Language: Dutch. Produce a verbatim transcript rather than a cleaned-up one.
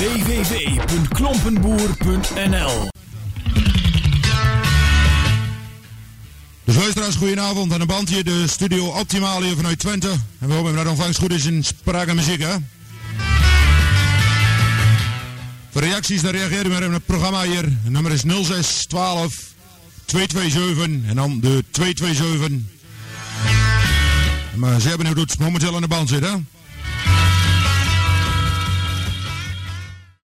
w w w punt klompenboer punt n l. Dus luisteraars, goedenavond aan de band hier, de studio Optimaal hier vanuit Twente. En we hopen dat het ontvangst goed is in spraak en muziek, hè. Voor reacties, dan reageer je maar in het programma hier. Het nummer is nul zes twaalf tweehonderdzevenentwintig en dan de tweehonderdzevenentwintig. Maar ze hebben nu doet momenteel aan de band zitten, hè.